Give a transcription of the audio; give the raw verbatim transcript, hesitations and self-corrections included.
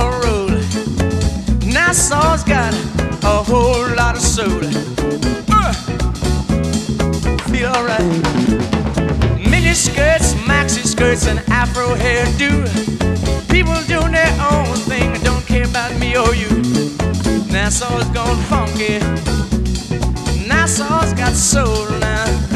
roll. Nassau's got a whole lot of soul. Uh, feel alright. Mini skirts, maxi skirts, and afro hairdo. People doing their own thing, don't care about me or you. Nassau's gone funky. Nassau's got soul now.